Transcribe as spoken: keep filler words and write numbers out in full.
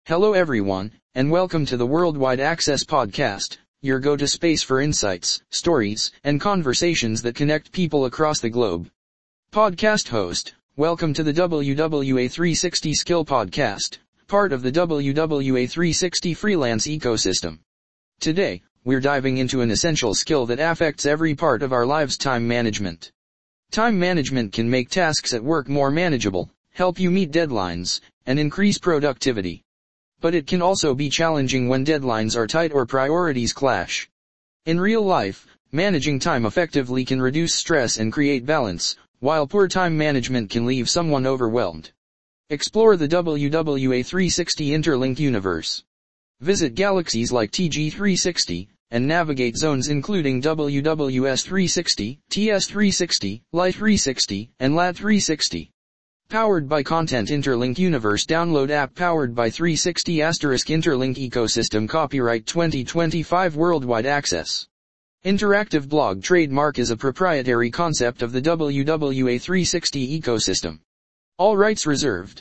Hello everyone, and welcome to the Worldwide Access Podcast, your go-to space for insights, stories, and conversations that connect people across the globe. Podcast host, welcome to the W W A three sixty Skill Podcast, part of the W W A three sixty freelance ecosystem. Today, we're diving into an essential skill that affects every part of our lives: time management. Time management can make tasks at work more manageable, help you meet deadlines, and increase productivity. But it can also be challenging when deadlines are tight or priorities clash. In real life, managing time effectively can reduce stress and create balance, while poor time management can leave someone overwhelmed. Explore the W W A three sixty Interlink universe. Visit galaxies like T G three sixty, and navigate zones including W W S three sixty, T S three sixty, L I three sixty, and L A T three sixty. Powered by Content Interlink Universe. Download app powered by three sixty asterisk Interlink Ecosystem. Copyright twenty twenty-five. Worldwide Access. Interactive blog trademark is a proprietary concept of the W W A three sixty ecosystem. All rights reserved.